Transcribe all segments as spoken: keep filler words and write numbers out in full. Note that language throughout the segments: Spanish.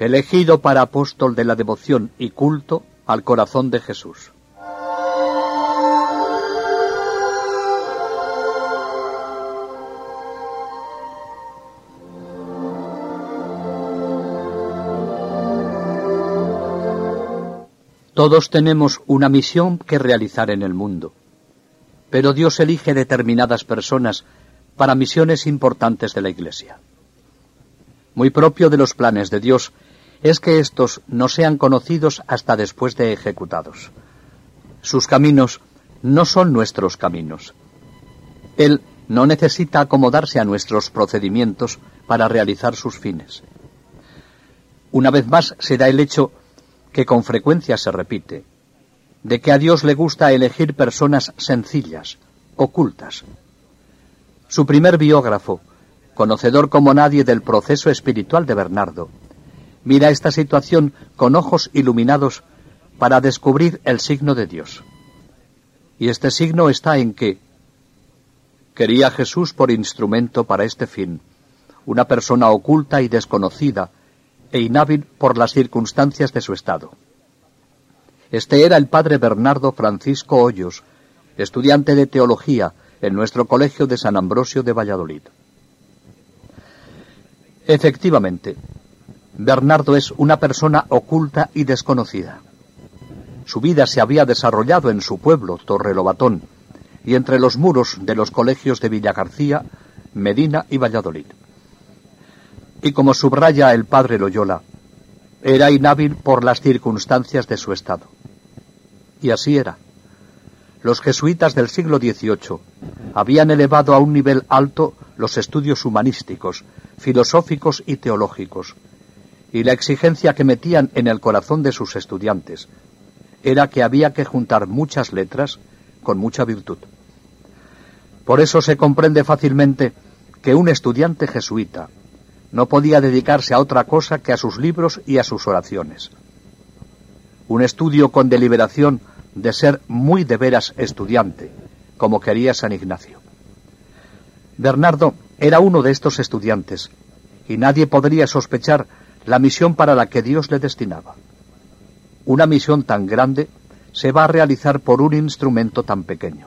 elegido para apóstol de la devoción y culto al corazón de Jesús. Todos tenemos una misión que realizar en el mundo, pero Dios elige determinadas personas para misiones importantes de la Iglesia. Muy propio de los planes de Dios es que éstos no sean conocidos hasta después de ejecutados. Sus caminos no son nuestros caminos. Él no necesita acomodarse a nuestros procedimientos para realizar sus fines. Una vez más se da el hecho que con frecuencia se repite, de que a Dios le gusta elegir personas sencillas, ocultas. Su primer biógrafo, conocedor como nadie del proceso espiritual de Bernardo, mira esta situación con ojos iluminados para descubrir el signo de Dios. Y este signo está en que quería Jesús por instrumento para este fin, una persona oculta y desconocida, e inhábil por las circunstancias de su estado. Este era el padre Bernardo Francisco Hoyos, estudiante de teología en nuestro colegio de San Ambrosio de Valladolid. Efectivamente, Bernardo es una persona oculta y desconocida. Su vida se había desarrollado en su pueblo, Torrelobatón, y entre los muros de los colegios de Villagarcía, Medina y Valladolid. Y como subraya el padre Loyola, era inhábil por las circunstancias de su estado. Y así era. Los jesuitas del siglo dieciocho habían elevado a un nivel alto los estudios humanísticos, filosóficos y teológicos, y la exigencia que metían en el corazón de sus estudiantes era que había que juntar muchas letras con mucha virtud. Por eso se comprende fácilmente que un estudiante jesuita no podía dedicarse a otra cosa que a sus libros y a sus oraciones. Un estudio con deliberación de ser muy de veras estudiante, como quería San Ignacio. Bernardo era uno de estos estudiantes, y nadie podría sospechar la misión para la que Dios le destinaba. Una misión tan grande se va a realizar por un instrumento tan pequeño.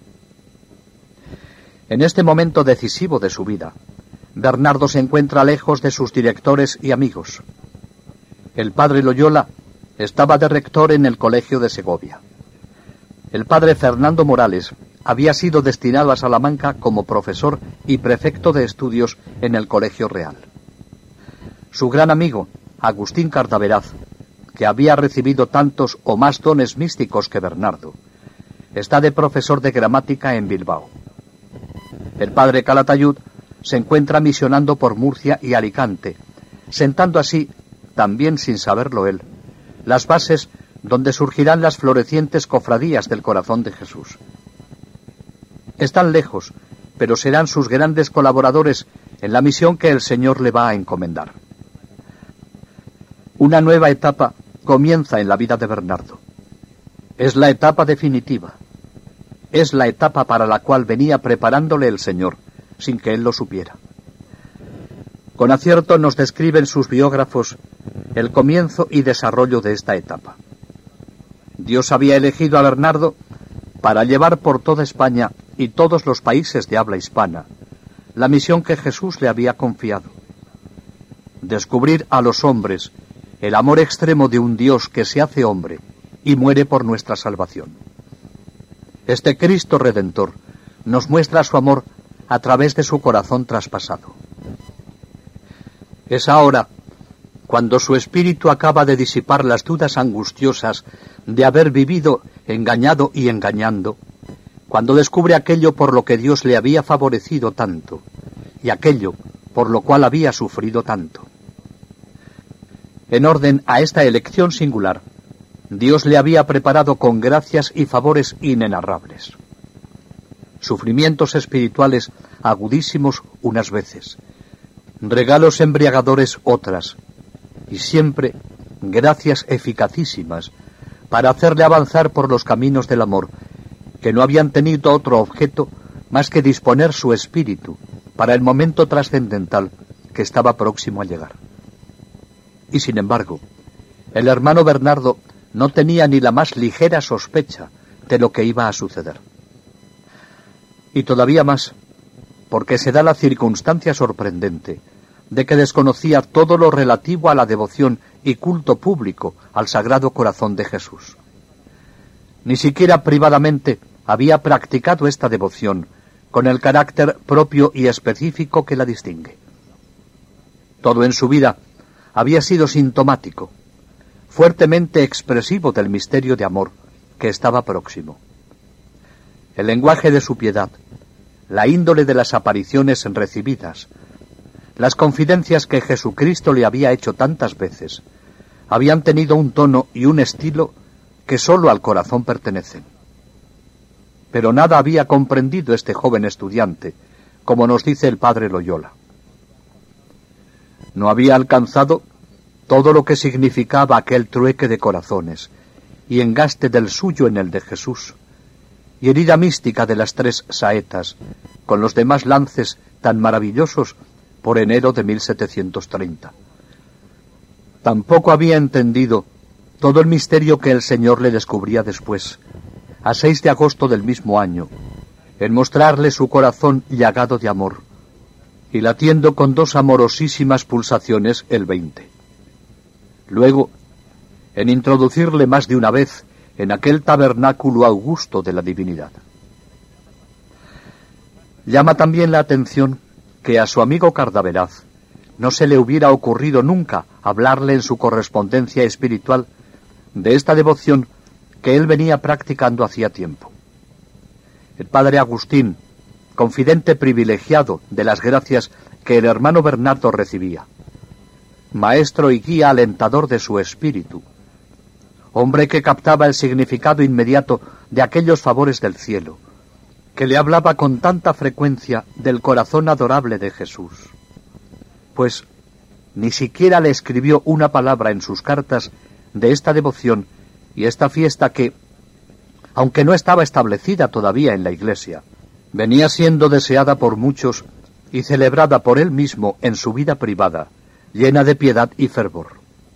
En este momento decisivo de su vida, Bernardo se encuentra lejos de sus directores y amigos. El padre Loyola estaba de rector en el colegio de Segovia. El padre Fernando Morales había sido destinado a Salamanca como profesor y prefecto de estudios en el colegio real. Su gran amigo, Agustín Cartaveraz, que había recibido tantos o más dones místicos que Bernardo, está de profesor de gramática en Bilbao. El padre Calatayud se encuentra misionando por Murcia y Alicante, sentando así, también sin saberlo él, las bases donde surgirán las florecientes cofradías del corazón de Jesús. Están lejos, pero serán sus grandes colaboradores en la misión que el Señor le va a encomendar. Una nueva etapa comienza en la vida de Bernardo. Es la etapa definitiva. Es la etapa para la cual venía preparándole el Señor, sin que él lo supiera. Con acierto nos describen sus biógrafos el comienzo y desarrollo de esta etapa. Dios había elegido a Bernardo para llevar por toda España y todos los países de habla hispana la misión que Jesús le había confiado: descubrir a los hombres el amor extremo de un Dios que se hace hombre y muere por nuestra salvación. Este Cristo Redentor nos muestra su amor a través de su corazón traspasado. Es ahora, cuando su espíritu acaba de disipar las dudas angustiosas de haber vivido engañado y engañando, cuando descubre aquello por lo que Dios le había favorecido tanto, y aquello por lo cual había sufrido tanto. En orden a esta elección singular, Dios le había preparado con gracias y favores inenarrables. Sufrimientos espirituales agudísimos unas veces, regalos embriagadores otras, y siempre gracias eficacísimas para hacerle avanzar por los caminos del amor, que no habían tenido otro objeto más que disponer su espíritu para el momento trascendental que estaba próximo a llegar. Y sin embargo, el hermano Bernardo no tenía ni la más ligera sospecha de lo que iba a suceder. Y todavía más, porque se da la circunstancia sorprendente de que desconocía todo lo relativo a la devoción y culto público al Sagrado Corazón de Jesús. Ni siquiera privadamente había practicado esta devoción con el carácter propio y específico que la distingue. Todo en su vida había sido sintomático, fuertemente expresivo del misterio de amor que estaba próximo. El lenguaje de su piedad, la índole de las apariciones recibidas, las confidencias que Jesucristo le había hecho tantas veces, habían tenido un tono y un estilo que sólo al corazón pertenecen. Pero nada había comprendido este joven estudiante, como nos dice el padre Loyola. No había alcanzado todo lo que significaba aquel trueque de corazones y engaste del suyo en el de Jesús, y herida mística de las tres saetas, con los demás lances tan maravillosos por enero de mil setecientos treinta. Tampoco había entendido todo el misterio que el Señor le descubría después, a seis de agosto del mismo año, en mostrarle su corazón llagado de amor, y latiendo con dos amorosísimas pulsaciones el veinte. Luego, en introducirle más de una vez en aquel tabernáculo augusto de la divinidad. Llama también la atención que a su amigo Cardaveraz no se le hubiera ocurrido nunca hablarle en su correspondencia espiritual de esta devoción que él venía practicando hacía tiempo. El padre Agustín, confidente privilegiado de las gracias que el hermano Bernardo recibía, maestro y guía alentador de su espíritu, hombre que captaba el significado inmediato de aquellos favores del cielo, que le hablaba con tanta frecuencia del corazón adorable de Jesús, pues ni siquiera le escribió una palabra en sus cartas de esta devoción y esta fiesta que, aunque no estaba establecida todavía en la Iglesia, venía siendo deseada por muchos y celebrada por él mismo en su vida privada, llena de piedad y fervor.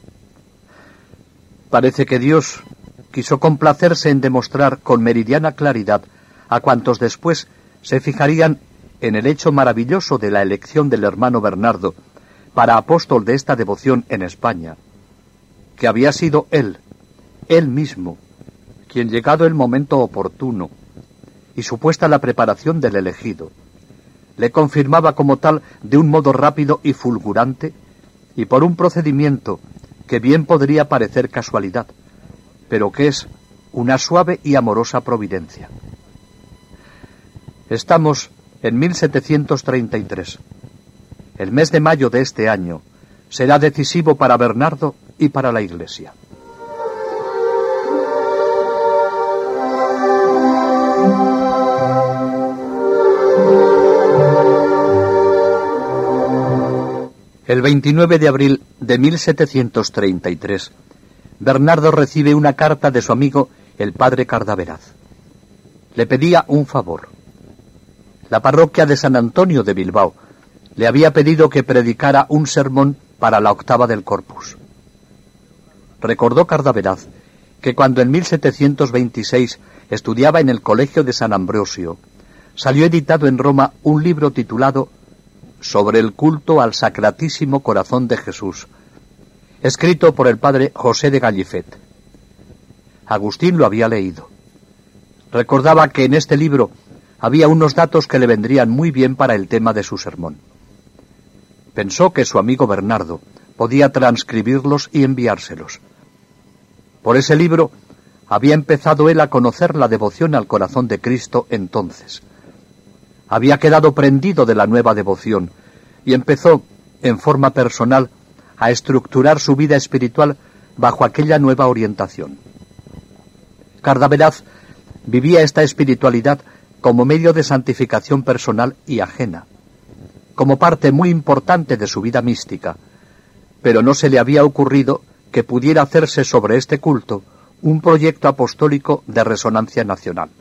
Parece que Dios quiso complacerse en demostrar con meridiana claridad a cuantos después se fijarían en el hecho maravilloso de la elección del hermano Bernardo para apóstol de esta devoción en España, que había sido él, él mismo, quien, llegado el momento oportuno y supuesta la preparación del elegido, le confirmaba como tal de un modo rápido y fulgurante y por un procedimiento que bien podría parecer casualidad, pero que es una suave y amorosa providencia. Estamos en mil setecientos treinta y tres. El mes de mayo de este año será decisivo para Bernardo y para la Iglesia. El veintinueve de abril de mil setecientos treinta y tres, Bernardo recibe una carta de su amigo el padre Cardaveraz. Le pedía un favor. La parroquia de San Antonio de Bilbao le había pedido que predicara un sermón para la octava del Corpus. Recordó Cardaveraz que cuando en mil setecientos veintiséis estudiaba en el colegio de San Ambrosio, salió editado en Roma un libro titulado Sobre el culto al Sacratísimo Corazón de Jesús, escrito por el padre José de Gallifet. Agustín lo había leído. Recordaba que en este libro había unos datos que le vendrían muy bien para el tema de su sermón. Pensó que su amigo Bernardo podía transcribirlos y enviárselos. Por ese libro había empezado él a conocer la devoción al corazón de Cristo entonces. Había quedado prendido de la nueva devoción y empezó, en forma personal, a estructurar su vida espiritual bajo aquella nueva orientación. Cardaveraz vivía esta espiritualidad como medio de santificación personal y ajena, como parte muy importante de su vida mística, pero no se le había ocurrido que pudiera hacerse sobre este culto un proyecto apostólico de resonancia nacional.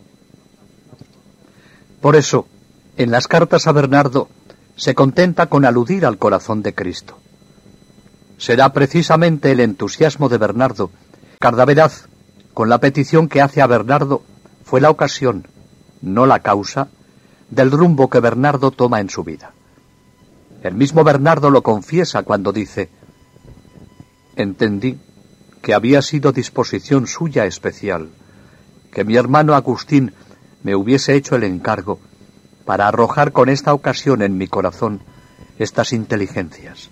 Por eso, en las cartas a Bernardo, se contenta con aludir al corazón de Cristo. será precisamente el entusiasmo de Bernardo. Cardaveraz, con la petición que hace a Bernardo, fue la ocasión, no la causa, del rumbo que Bernardo toma en su vida. El mismo Bernardo lo confiesa cuando dice: entendí que había sido disposición suya especial, que mi hermano Agustín me hubiese hecho el encargo para arrojar con esta ocasión en mi corazón estas inteligencias.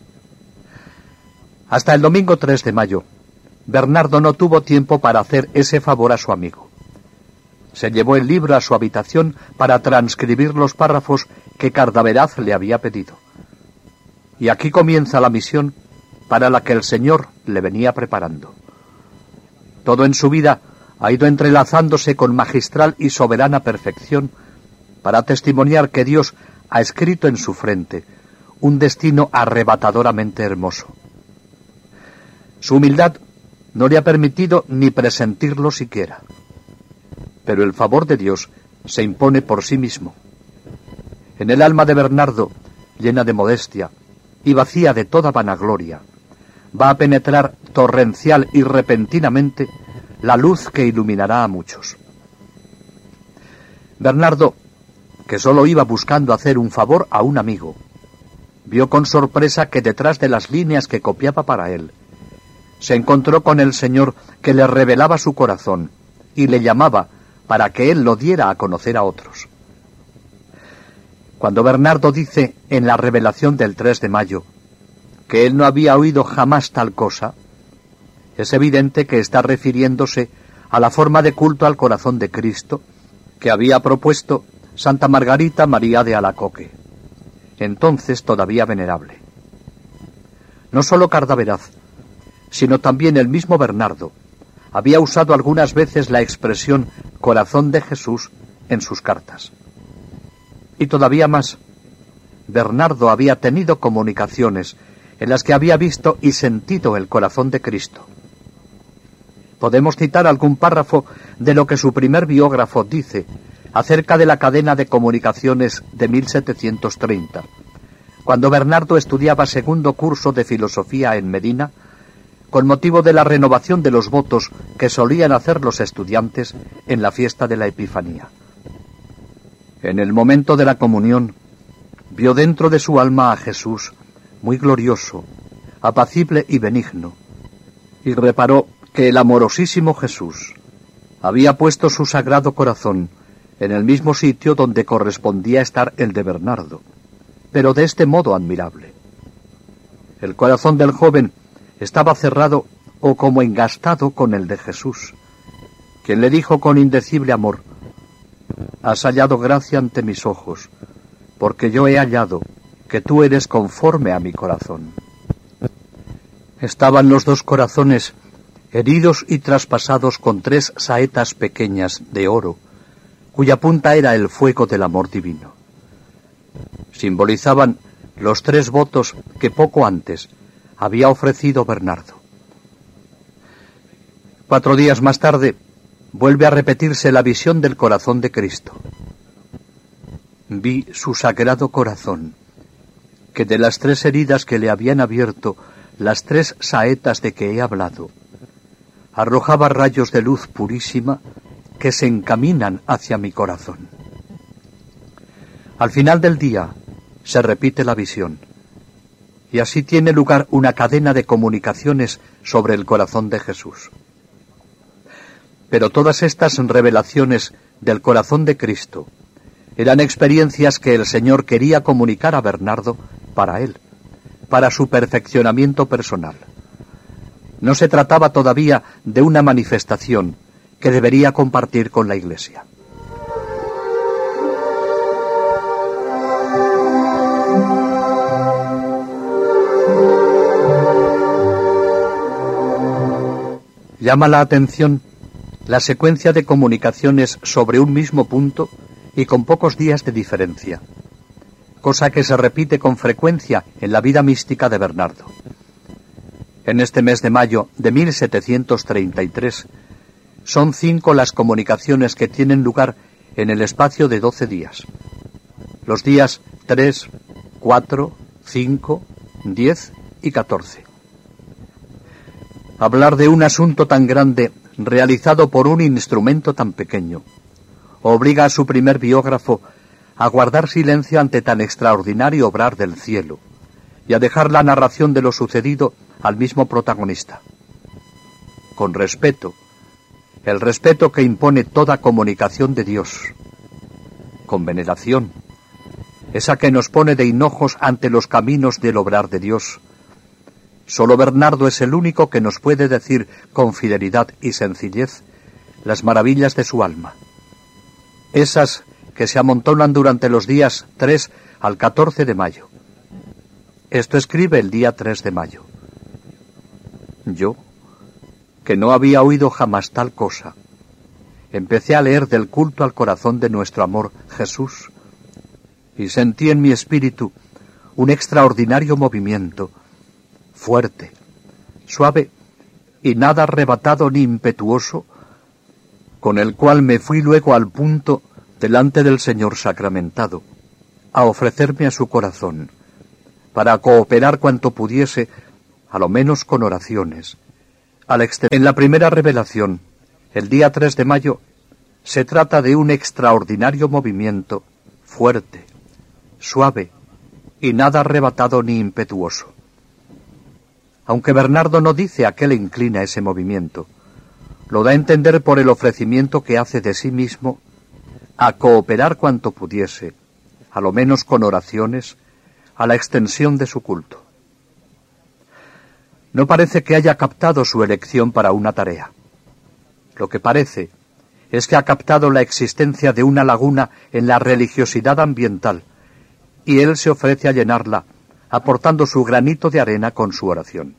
Hasta el domingo tres de mayo, Bernardo no tuvo tiempo para hacer ese favor a su amigo. Se llevó el libro a su habitación para transcribir los párrafos que Cardaveraz le había pedido. Y aquí comienza la misión para la que el Señor le venía preparando. Todo en su vida ha ido entrelazándose con magistral y soberana perfección para testimoniar que Dios ha escrito en su frente un destino arrebatadoramente hermoso. Su humildad no le ha permitido ni presentirlo siquiera, pero el favor de Dios se impone por sí mismo. En el alma de Bernardo, llena de modestia y vacía de toda vanagloria, va a penetrar torrencial y repentinamente la luz que iluminará a muchos. Bernardo, que solo iba buscando hacer un favor a un amigo, vio con sorpresa que detrás de las líneas que copiaba para él, se encontró con el Señor que le revelaba su corazón y le llamaba para que él lo diera a conocer a otros. Cuando Bernardo dice en la revelación del tres de mayo que él no había oído jamás tal cosa, es evidente que está refiriéndose a la forma de culto al corazón de Cristo que había propuesto Santa Margarita María de Alacoque, entonces todavía venerable. No sólo Cardaveraz, sino también el mismo Bernardo había usado algunas veces la expresión corazón de Jesús en sus cartas. Y todavía más, Bernardo había tenido comunicaciones en las que había visto y sentido el corazón de Cristo. Podemos citar algún párrafo de lo que su primer biógrafo dice acerca de la cadena de comunicaciones de mil setecientos treinta, cuando Bernardo estudiaba segundo curso de filosofía en Medina, con motivo de la renovación de los votos que solían hacer los estudiantes en la fiesta de la Epifanía. En el momento de la comunión, vio dentro de su alma a Jesús, muy glorioso, apacible y benigno, y reparó que el amorosísimo Jesús había puesto su sagrado corazón en el mismo sitio donde correspondía estar el de Bernardo, pero de este modo admirable. El corazón del joven estaba cerrado o como engastado con el de Jesús, quien le dijo con indecible amor: «Has hallado gracia ante mis ojos, porque yo he hallado que tú eres conforme a mi corazón». Estaban los dos corazones heridos y traspasados con tres saetas pequeñas de oro, cuya punta era el fuego del amor divino. Simbolizaban los tres votos que poco antes había ofrecido Bernardo. Cuatro días más tarde, vuelve a repetirse la visión del corazón de Cristo. Vi su sagrado corazón, que de las tres heridas que le habían abierto las tres saetas de que he hablado, arrojaba rayos de luz purísima que se encaminan hacia mi corazón. Al final del día se repite la visión, y así tiene lugar una cadena de comunicaciones sobre el corazón de Jesús. Pero todas estas revelaciones del corazón de Cristo eran experiencias que el Señor quería comunicar a Bernardo para él, para su perfeccionamiento personal. No se trataba todavía de una manifestación que debería compartir con la Iglesia. Llama la atención la secuencia de comunicaciones sobre un mismo punto y con pocos días de diferencia, cosa que se repite con frecuencia en la vida mística de Bernardo. En este mes de mayo de mil setecientos treinta y tres, son cinco las comunicaciones que tienen lugar en el espacio de doce días. Los días tres, cuatro, cinco, diez y catorce. Hablar de un asunto tan grande realizado por un instrumento tan pequeño obliga a su primer biógrafo a guardar silencio ante tan extraordinario obrar del cielo y a dejar la narración de lo sucedido al mismo protagonista. Con respeto, el respeto que impone toda comunicación de Dios. Con veneración, esa que nos pone de hinojos ante los caminos del obrar de Dios. Solo Bernardo es el único que nos puede decir con fidelidad y sencillez las maravillas de su alma. Esas que se amontonan durante los días tres al catorce de mayo. Esto escribe el día tres de mayo. Yo, que no había oído jamás tal cosa, empecé a leer del culto al corazón de nuestro amor Jesús y sentí en mi espíritu un extraordinario movimiento, fuerte, suave y nada arrebatado ni impetuoso, con el cual me fui luego al punto delante del Señor sacramentado, a ofrecerme a su corazón, para cooperar cuanto pudiese, a lo menos con oraciones. Al en la primera revelación, el día tres de mayo, se trata de un extraordinario movimiento, fuerte, suave y nada arrebatado ni impetuoso. Aunque Bernardo no dice a qué le inclina ese movimiento, lo da a entender por el ofrecimiento que hace de sí mismo a cooperar cuanto pudiese, a lo menos con oraciones, a la extensión de su culto. No parece que haya captado su elección para una tarea. Lo que parece es que ha captado la existencia de una laguna en la religiosidad ambiental, y él se ofrece a llenarla, aportando su granito de arena con su oración.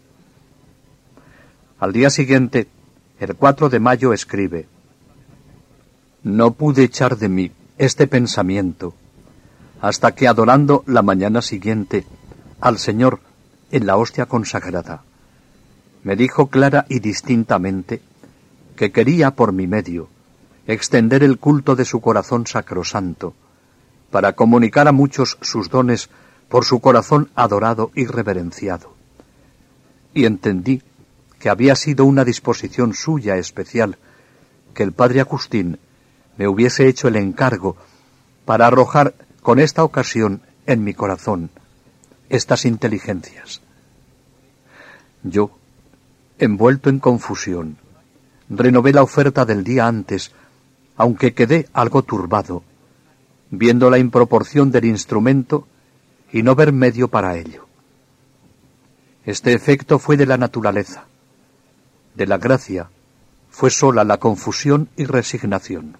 Al día siguiente, el cuatro de mayo, escribe: «No pude echar de mí este pensamiento hasta que, adorando la mañana siguiente al Señor en la hostia consagrada, me dijo clara y distintamente que quería por mi medio extender el culto de su corazón sacrosanto, para comunicar a muchos sus dones por su corazón adorado y reverenciado. Y entendí que había sido una disposición suya especial que el padre Agustín me hubiese hecho el encargo para arrojar con esta ocasión en mi corazón estas inteligencias. Yo, envuelto en confusión, renové la oferta del día antes, aunque quedé algo turbado, viendo la improporción del instrumento y no ver medio para ello. Este efecto fue de la naturaleza. De la gracia fue sola la confusión y resignación.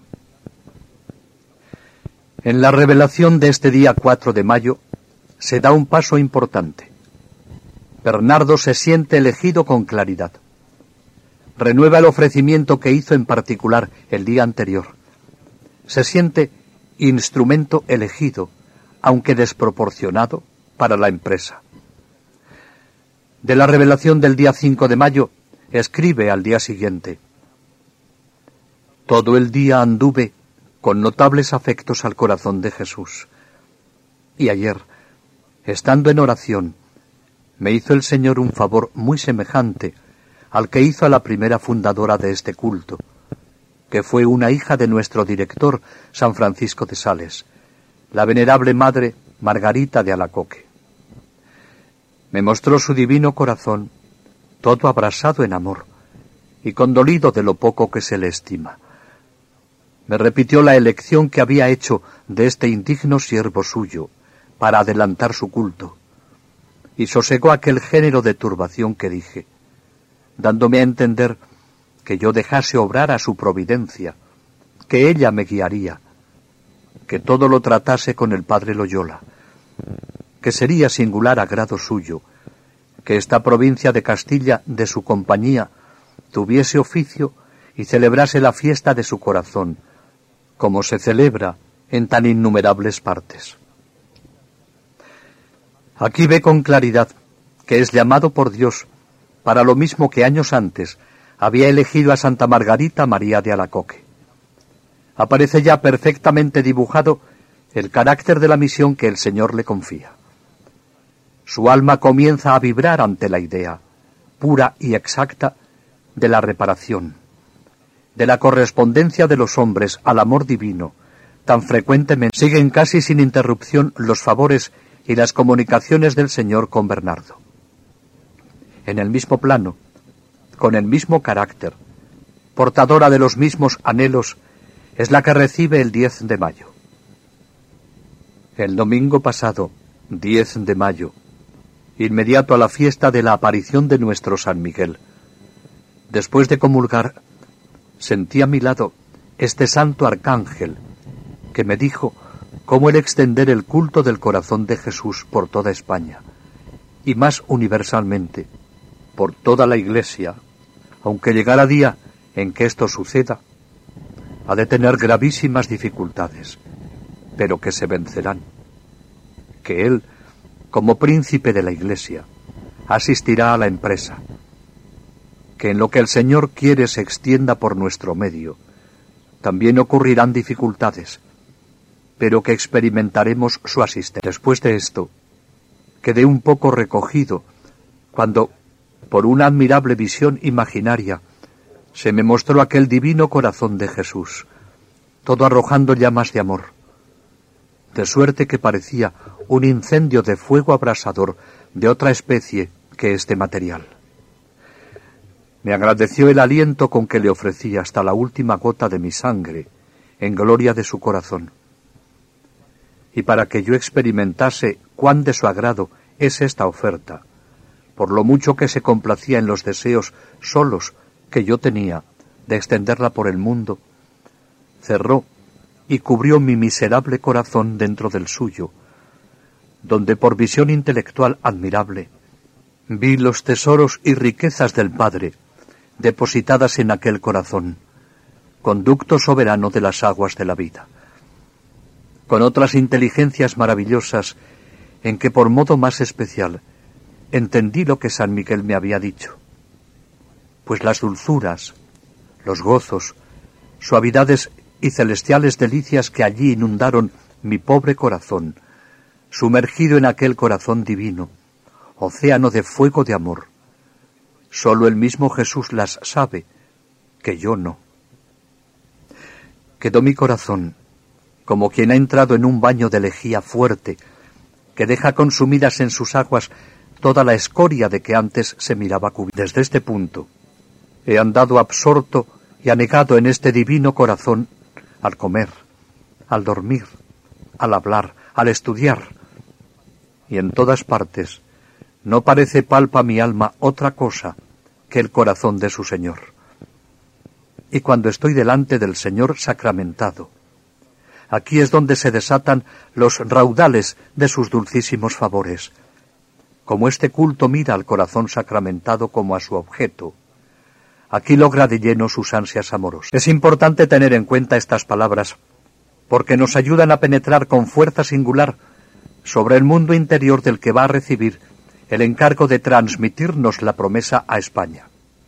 En la revelación de este día cuatro de mayo se da un paso importante. Bernardo se siente elegido con claridad. Renueva el ofrecimiento que hizo en particular el día anterior. Se siente instrumento elegido, aunque desproporcionado, para la empresa. De la revelación del día cinco de mayo, escribe al día siguiente: «Todo el día anduve con notables afectos al corazón de Jesús. Y ayer, estando en oración, me hizo el Señor un favor muy semejante al que hizo a la primera fundadora de este culto, que fue una hija de nuestro director, San Francisco de Sales, la venerable madre Margarita de Alacoque. Me mostró su divino corazón, todo abrasado en amor, y condolido de lo poco que se le estima. Me repitió la elección que había hecho de este indigno siervo suyo para adelantar su culto, y sosegó aquel género de turbación que dije, dándome a entender que yo dejase obrar a su providencia, que ella me guiaría, que todo lo tratase con el padre Loyola, que sería singular agrado suyo, que esta provincia de Castilla de su compañía tuviese oficio y celebrase la fiesta de su corazón, como se celebra en tan innumerables partes. Aquí ve con claridad que es llamado por Dios para lo mismo que años antes había elegido a Santa Margarita María de Alacoque. Aparece ya perfectamente dibujado el carácter de la misión que el Señor le confía. Su alma comienza a vibrar ante la idea, pura y exacta, de la reparación, de la correspondencia de los hombres al amor divino, tan frecuentemente siguen casi sin interrupción los favores y las comunicaciones del Señor con Bernardo. En el mismo plano, con el mismo carácter, portadora de los mismos anhelos, es la que recibe el diez de mayo. El domingo pasado, diez de mayo, inmediato a la fiesta de la aparición de nuestro San Miguel, después de comulgar, sentí a mi lado este santo arcángel que me dijo cómo el extender el culto del corazón de Jesús por toda España, y más universalmente, por toda la Iglesia, aunque llegara día en que esto suceda, ha de tener gravísimas dificultades, pero que se vencerán, que él, como príncipe de la Iglesia, asistirá a la empresa, que en lo que el Señor quiere se extienda por nuestro medio, también ocurrirán dificultades, pero que experimentaremos su asistencia. Después de esto, quedé un poco recogido, cuando, por una admirable visión imaginaria, se me mostró aquel divino corazón de Jesús, todo arrojando llamas de amor, de suerte que parecía un incendio de fuego abrasador de otra especie que este material. Me agradeció el aliento con que le ofrecí hasta la última gota de mi sangre, en gloria de su corazón. Y para que yo experimentase cuán de su agrado es esta oferta, por lo mucho que se complacía en los deseos solos que yo tenía de extenderla por el mundo, cerró y cubrió mi miserable corazón dentro del suyo, donde por visión intelectual admirable vi los tesoros y riquezas del Padre depositadas en aquel corazón, conducto soberano de las aguas de la vida, con otras inteligencias maravillosas en que por modo más especial entendí lo que San Miguel me había dicho, pues las dulzuras, los gozos, suavidades y celestiales delicias que allí inundaron mi pobre corazón, sumergido en aquel corazón divino, océano de fuego de amor, sólo el mismo Jesús las sabe, que yo no. Quedó mi corazón como quien ha entrado en un baño de lejía fuerte, que deja consumidas en sus aguas toda la escoria de que antes se miraba cubierta. Desde este punto he andado absorto y anegado en este divino corazón al comer, al dormir, al hablar, al estudiar, y en todas partes no parece palpa mi alma otra cosa que el corazón de su Señor. Y cuando estoy delante del Señor sacramentado, aquí es donde se desatan los raudales de sus dulcísimos favores. Como este culto mira al corazón sacramentado como a su objeto, aquí logra de lleno sus ansias amorosas. Es importante tener en cuenta estas palabras, porque nos ayudan a penetrar con fuerza singular sobre el mundo interior del que va a recibir el encargo de transmitirnos la promesa a España.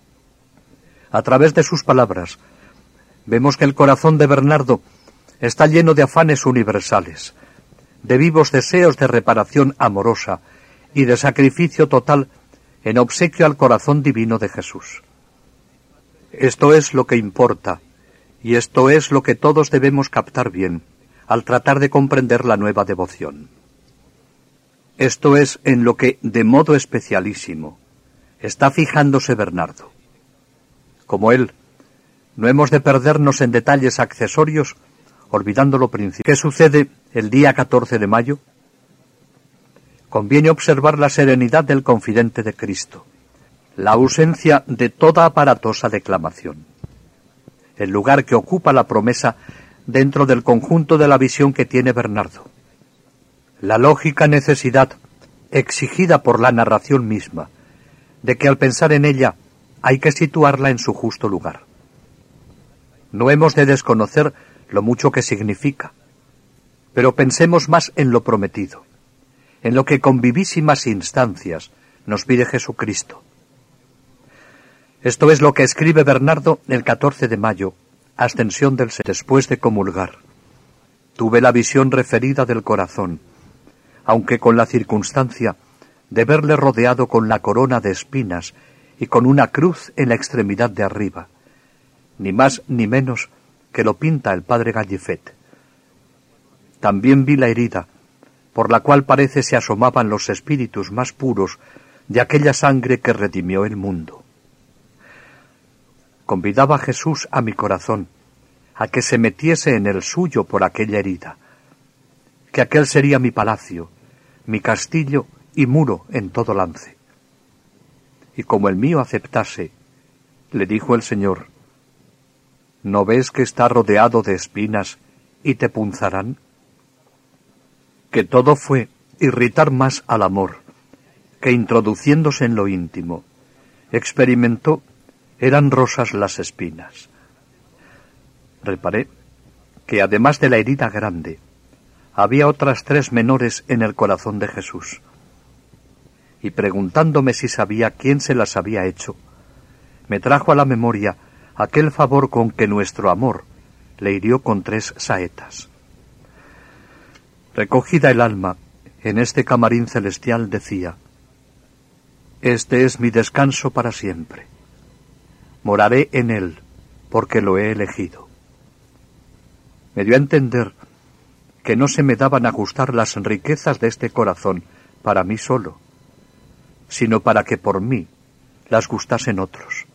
A través de sus palabras, vemos que el corazón de Bernardo está lleno de afanes universales, de vivos deseos de reparación amorosa y de sacrificio total en obsequio al corazón divino de Jesús. Esto es lo que importa, y esto es lo que todos debemos captar bien al tratar de comprender la nueva devoción. Esto es en lo que, de modo especialísimo, está fijándose Bernardo. Como él, no hemos de perdernos en detalles accesorios, olvidando lo principal. ¿Qué sucede el día catorce de mayo? Conviene observar la serenidad del confidente de Cristo, la ausencia de toda aparatosa declamación, el lugar que ocupa la promesa dentro del conjunto de la visión que tiene Bernardo, la lógica necesidad, exigida por la narración misma, de que al pensar en ella hay que situarla en su justo lugar. No hemos de desconocer lo mucho que significa, pero pensemos más en lo prometido, en lo que con vivísimas instancias nos pide Jesucristo. Esto es lo que escribe Bernardo el catorce de mayo, ascensión del Señor. Después de comulgar, tuve la visión referida del corazón, aunque con la circunstancia de verle rodeado con la corona de espinas y con una cruz en la extremidad de arriba, ni más ni menos que lo pinta el padre Gallifet. También vi la herida, por la cual parece se asomaban los espíritus más puros de aquella sangre que redimió el mundo. Convidaba a Jesús a mi corazón a que se metiese en el suyo por aquella herida, que aquel sería mi palacio, mi castillo y muro en todo lance. Y como el mío aceptase, le dijo el Señor: ¿no ves que está rodeado de espinas y te punzarán? Que todo fue irritar más al amor, que introduciéndose en lo íntimo, experimentó eran rosas las espinas. Reparé que además de la herida grande, había otras tres menores en el corazón de Jesús. Y preguntándome si sabía quién se las había hecho, me trajo a la memoria aquel favor con que nuestro amor le hirió con tres saetas. Recogida el alma en este camarín celestial, decía: este es mi descanso para siempre. Moraré en él, porque lo he elegido. Me dio a entender que no se me daban a gustar las riquezas de este corazón para mí solo, sino para que por mí las gustasen otros.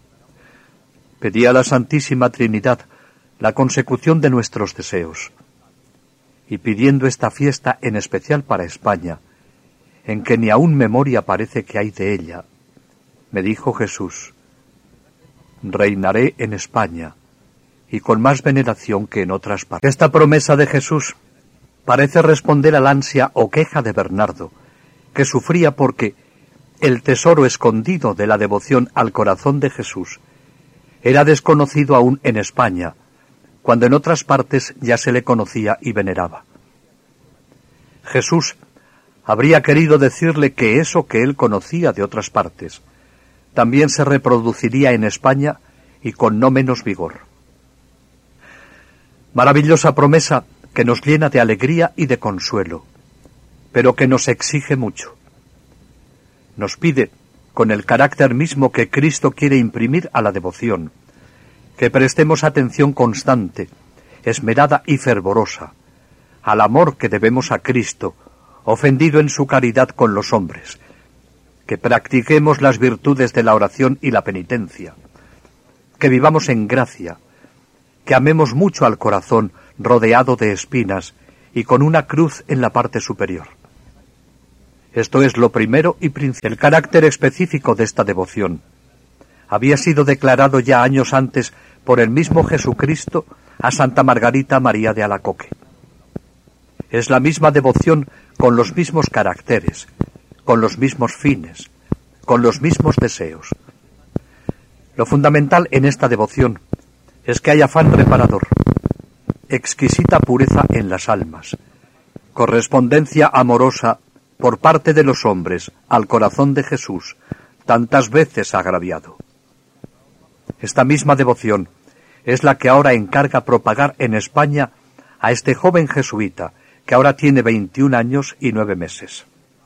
Pedí a la Santísima Trinidad la consecución de nuestros deseos, y pidiendo esta fiesta en especial para España, en que ni aun memoria parece que hay de ella, me dijo Jesús: reinaré en España, y con más veneración que en otras partes. Esta promesa de Jesús parece responder al ansia o queja de Bernardo, que sufría porque el tesoro escondido de la devoción al corazón de Jesús era desconocido aún en España, cuando en otras partes ya se le conocía y veneraba. Jesús habría querido decirle que eso que él conocía de otras partes también se reproduciría en España y con no menos vigor. Maravillosa promesa que nos llena de alegría y de consuelo, pero que nos exige mucho. Nos pide, con el carácter mismo que Cristo quiere imprimir a la devoción, que prestemos atención constante, esmerada y fervorosa, al amor que debemos a Cristo, ofendido en su caridad con los hombres, que practiquemos las virtudes de la oración y la penitencia, que vivamos en gracia, que amemos mucho al corazón rodeado de espinas y con una cruz en la parte superior. Esto es lo primero y principal. El carácter específico de esta devoción había sido declarado ya años antes por el mismo Jesucristo a Santa Margarita María de Alacoque. Es la misma devoción con los mismos caracteres, con los mismos fines, con los mismos deseos. Lo fundamental en esta devoción es que hay afán reparador, exquisita pureza en las almas, correspondencia amorosa por parte de los hombres al corazón de Jesús, tantas veces agraviado. Esta misma devoción es la que ahora encarga propagar en España a este joven jesuita, que ahora tiene veintiún años y nueve meses.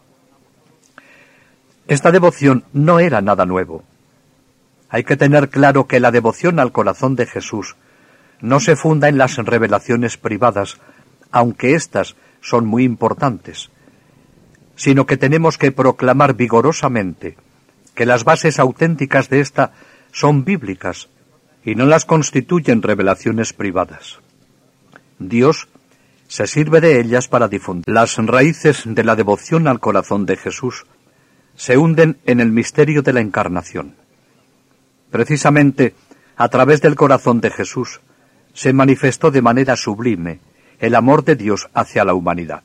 Esta devoción no era nada nuevo. Hay que tener claro que la devoción al corazón de Jesús no se funda en las revelaciones privadas, aunque éstas son muy importantes, sino que tenemos que proclamar vigorosamente que las bases auténticas de ésta son bíblicas y no las constituyen revelaciones privadas. Dios se sirve de ellas para difundir. Las raíces de la devoción al corazón de Jesús se hunden en el misterio de la Encarnación. Precisamente a través del corazón de Jesús se manifestó de manera sublime el amor de Dios hacia la humanidad.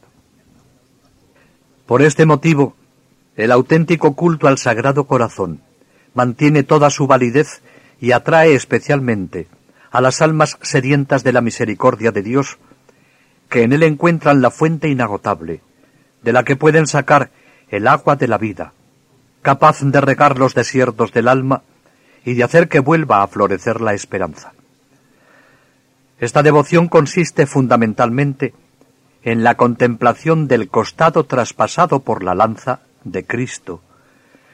Por este motivo, el auténtico culto al Sagrado Corazón mantiene toda su validez y atrae especialmente a las almas sedientas de la misericordia de Dios, que en él encuentran la fuente inagotable, de la que pueden sacar el agua de la vida, capaz de regar los desiertos del alma y de hacer que vuelva a florecer la esperanza. Esta devoción consiste fundamentalmente en la contemplación del costado traspasado por la lanza de Cristo,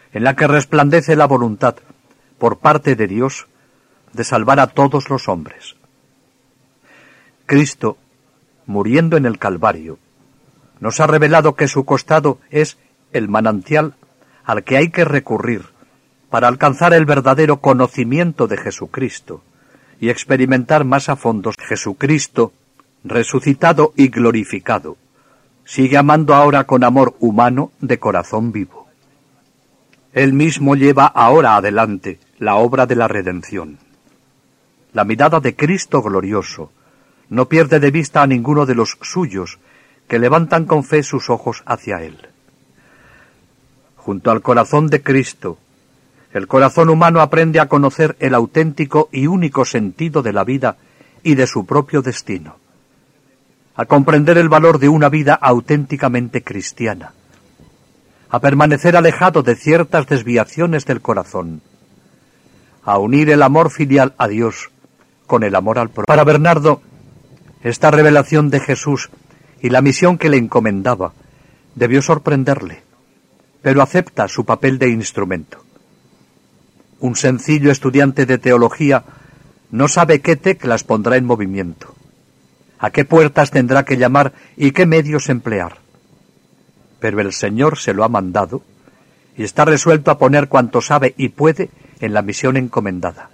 en la que resplandece la voluntad, por parte de Dios, de salvar a todos los hombres. Cristo, muriendo en el Calvario, nos ha revelado que su costado es el manantial al que hay que recurrir para alcanzar el verdadero conocimiento de Jesucristo y experimentar más a fondo Jesucristo, resucitado y glorificado, sigue amando ahora con amor humano de corazón vivo. Él mismo lleva ahora adelante la obra de la redención. La mirada de Cristo glorioso no pierde de vista a ninguno de los suyos que levantan con fe sus ojos hacia Él. Junto al corazón de Cristo, el corazón humano aprende a conocer el auténtico y único sentido de la vida y de su propio destino, a comprender el valor de una vida auténticamente cristiana, a permanecer alejado de ciertas desviaciones del corazón, a unir el amor filial a Dios con el amor al prójimo. Para Bernardo, esta revelación de Jesús y la misión que le encomendaba debió sorprenderle, pero acepta su papel de instrumento. Un sencillo estudiante de teología no sabe qué teclas pondrá en movimiento, a qué puertas tendrá que llamar y qué medios emplear. Pero el Señor se lo ha mandado y está resuelto a poner cuanto sabe y puede en la misión encomendada.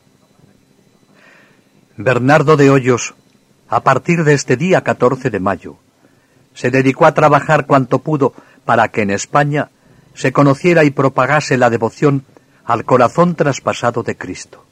Bernardo de Hoyos, a partir de este día catorce de mayo, se dedicó a trabajar cuanto pudo para que en España se conociera y propagase la devoción al corazón traspasado de Cristo.